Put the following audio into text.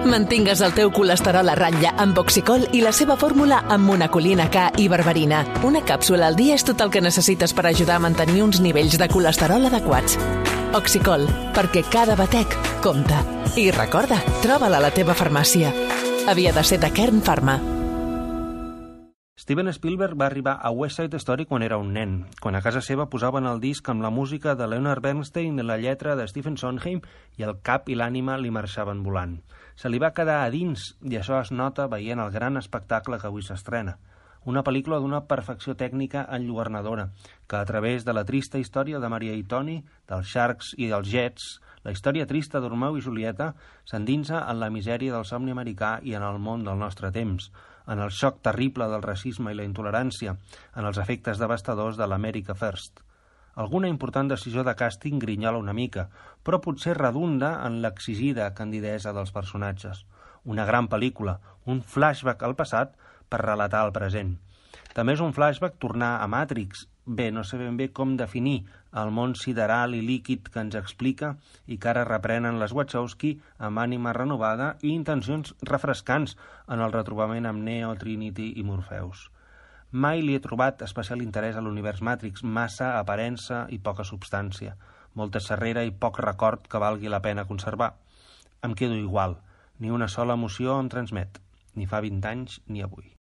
Mantingues el teu colesterol a ratlla amb Oxicol i la seva fórmula amb monacolina K i berberina. Una càpsula al dia és tot el que necessites per ajudar a mantenir uns nivells de colesterol adequats. Oxicol, perquè cada batec compta. I recorda, troba-la a la teva farmàcia. Havia de ser de Kern Pharma. Steven Spielberg va arribar a West Side Story quan era un nen, quan a casa seva posaven el disc amb la música de Leonard Bernstein i la lletra de Stephen Sondheim i el cap i l'ànima li marxaven volant. Se li va quedar a dins i això es nota veient el gran espectacle que avui s'estrena. Una pel·lícula d'una perfecció tècnica enlluernadora, que a través de la trista història de Maria i Tony, dels Sharks i dels Jets, la història trista d'Ormeu i Julieta, s'endinsa en la misèria del somni americà i en el món del nostre temps, en el xoc terrible del racisme i la intolerància, en els efectes devastadors de l'America First. Alguna important decisió de càsting grinyola una mica, però potser redunda en l'exigida candidesa dels personatges. Una gran pel·lícula, un flashback al passat per relatar el present. També és un flashback tornar a Matrix. Bé, no sé ben bé com definir el món sideral i líquid que ens explica i que ara reprenen les Wachowski amb ànima renovada i intencions refrescants en el retrobament amb Neo, Trinity i Morpheus. Mai li he trobat especial interès a l'univers Matrix, massa aparença i poca substància, molta xerrera i poc record que valgui la pena conservar. Em quedo igual, ni una sola emoció em transmet, ni fa 20 anys ni avui.